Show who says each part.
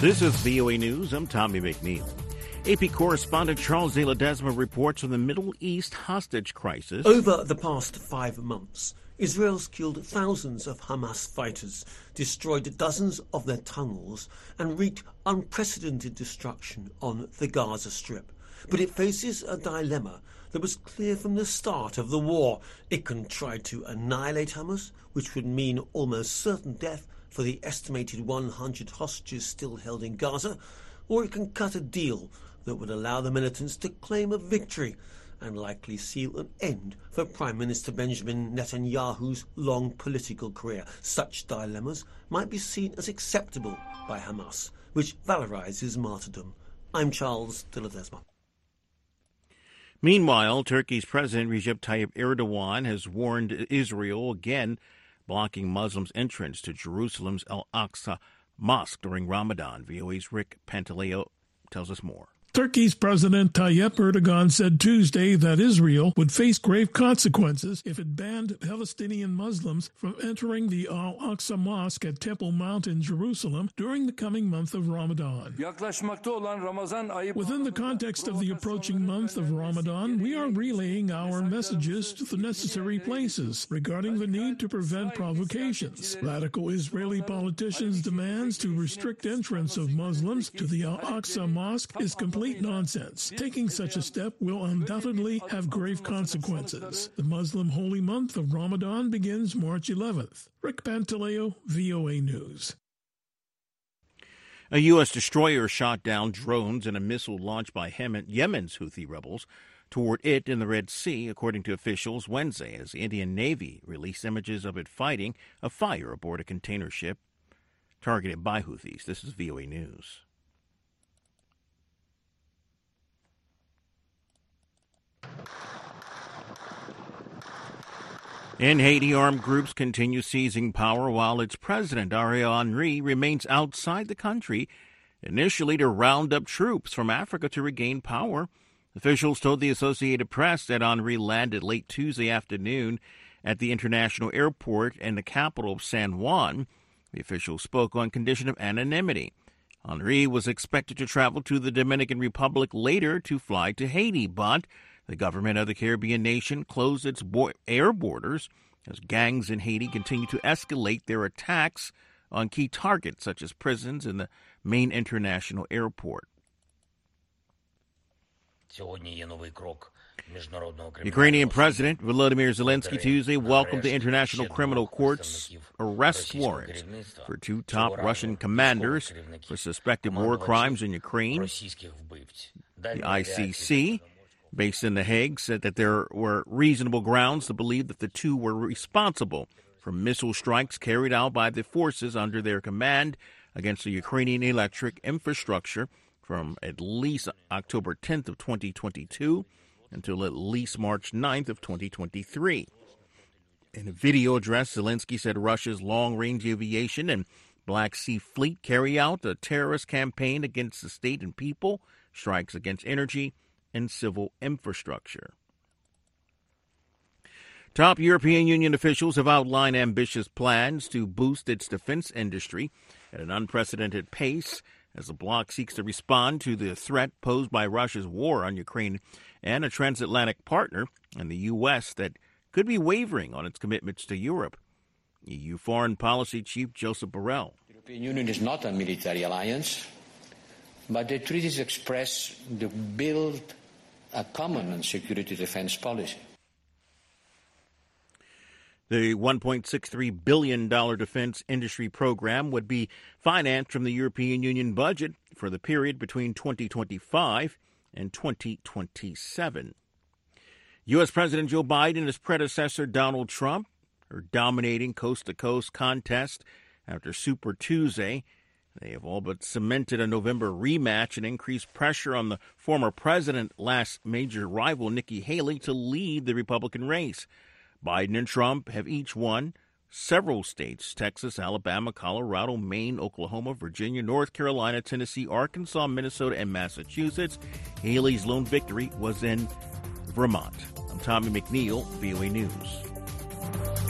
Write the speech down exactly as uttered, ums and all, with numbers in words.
Speaker 1: This is V O A News. I'm Tommy McNeil. A P correspondent Charles de Ledesma reports on the Middle East hostage crisis.
Speaker 2: Over the past five months, Israel's killed thousands of Hamas fighters, destroyed dozens of their tunnels, and wreaked unprecedented destruction on the Gaza Strip. But it faces a dilemma that was clear from the start of the war. It can try to annihilate Hamas, which would mean almost certain death for the estimated one hundred hostages still held in Gaza, or it can cut a deal that would allow the militants to claim a victory and likely seal an end for Prime Minister Benjamin Netanyahu's long political career. Such dilemmas might be seen as acceptable by Hamas, which valorizes martyrdom. I'm Charles de Ledesma.
Speaker 1: Meanwhile, Turkey's President Recep Tayyip Erdogan has warned Israel again blocking Muslims' entrance to Jerusalem's Al-Aqsa Mosque during Ramadan. V O A's Rick Pantaleo tells us more.
Speaker 3: Turkey's President Tayyip Erdogan said Tuesday that Israel would face grave consequences if it banned Palestinian Muslims from entering the Al-Aqsa Mosque at Temple Mount in Jerusalem during the coming month of Ramadan. Within the context of the approaching month of Ramadan, we are relaying our messages to the necessary places regarding the need to prevent provocations. Radical Israeli politicians' demands to restrict entrance of Muslims to the Al-Aqsa Mosque is complete nonsense. Taking such a step will undoubtedly have grave consequences. The Muslim holy month of Ramadan begins March eleventh. Rick Pantaleo, V O A News.
Speaker 1: A U S destroyer shot down drones in a missile launched by Yemen's Houthi rebels toward it in the Red Sea, according to officials Wednesday, as the Indian Navy released images of it fighting a fire aboard a container ship targeted by Houthis. This is V O A News. In Haiti, armed groups continue seizing power while its president, Ariel Henry, remains outside the country, initially to round up troops from Africa to regain power. Officials told the Associated Press that Henry landed late Tuesday afternoon at the international airport in the capital of San Juan. The officials spoke on condition of anonymity. Henry was expected to travel to the Dominican Republic later to fly to Haiti, but the government of the Caribbean nation closed its bo- air borders as gangs in Haiti continue to escalate their attacks on key targets such as prisons and the main international airport. Ukrainian President Volodymyr Zelensky Tuesday welcomed the International Criminal Court's arrest warrant for two top Russian commanders for suspected war crimes in Ukraine. The I C C, based in The Hague, said that there were reasonable grounds to believe that the two were responsible for missile strikes carried out by the forces under their command against the Ukrainian electric infrastructure from at least October tenth of twenty twenty-two until at least March ninth of twenty twenty-three. In a video address, Zelensky said Russia's long-range aviation and Black Sea Fleet carry out a terrorist campaign against the state and people, strikes against energy and civil infrastructure. Top European Union officials have outlined ambitious plans to boost its defense industry at an unprecedented pace as the bloc seeks to respond to the threat posed by Russia's war on Ukraine and a transatlantic partner in the U S that could be wavering on its commitments to Europe. E U Foreign Policy Chief Joseph Borrell.
Speaker 4: The European Union is not a military alliance, but the treaties express the build a common and security defense policy.
Speaker 1: The one point six three billion dollars defense industry program would be financed from the European Union budget for the period between twenty twenty-five and twenty twenty-seven. U S. President Joe Biden and his predecessor Donald Trump are dominating coast-to-coast contest after Super Tuesday. They have all but cemented a November rematch and increased pressure on the former president's last major rival, Nikki Haley, to lead the Republican race. Biden and Trump have each won several states: Texas, Alabama, Colorado, Maine, Oklahoma, Virginia, North Carolina, Tennessee, Arkansas, Minnesota, and Massachusetts. Haley's lone victory was in Vermont. I'm Tommy McNeil, V O A News.